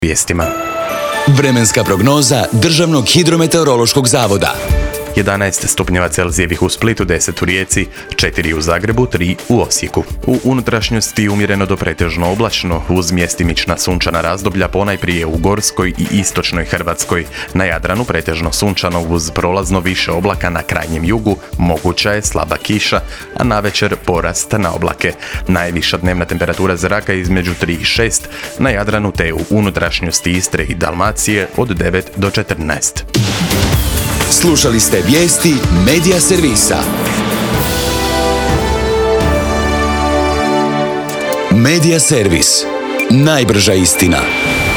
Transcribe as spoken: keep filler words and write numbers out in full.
vijestima. Vremenska prognoza Državnog hidrometeorološkog zavoda. jedanaest stupnjeva Celzijevih u Splitu, deset u Rijeci, četiri u Zagrebu, tri u Osijeku. U unutrašnjosti umjereno do pretežno oblačno, uz mjestimična sunčana razdoblja ponajprije u Gorskoj i istočnoj Hrvatskoj. Na Jadranu pretežno sunčano uz prolazno više oblaka na krajnjem jugu, moguća je slaba kiša, a navečer porast na oblake. Najviša dnevna temperatura zraka između tri i šest, na Jadranu te u unutrašnjosti Istre i Dalmacije od devet do četrnaest. Slušali ste vijesti Medija servisa. Medija servis. Najbrža istina.